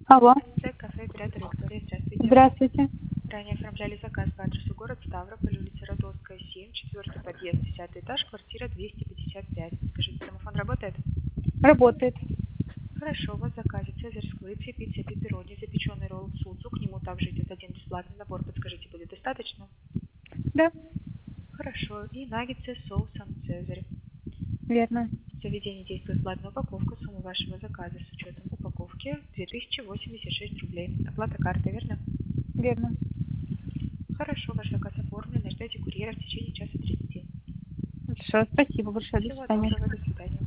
Алло. Кафе «Оператор Виктория». Здравствуйте. Здравствуйте. Ранее оформляли заказ по адресу город Ставрополь, улица Родовская, 7, 4 подъезд, 10 этаж, квартира 255. Скажите, домофон работает? Работает. Хорошо, у вас в заказе цезарь с курицей, пицца пепперони, запеченный ролл судзу. К нему также идет один бесплатный набор. Подскажите, будет достаточно? Да, Хорошо. И наггетсы с соусом цезарь. верно. В заведении действует платная упаковка. Сумма вашего заказа с учетом упаковки 2086 рублей. Оплата картой, верно? Верно. Хорошо, ваш заказ оформлен. Ждете курьера в течение часа 30. Хорошо, спасибо большое. До Всего свидания. доброго, до свидания.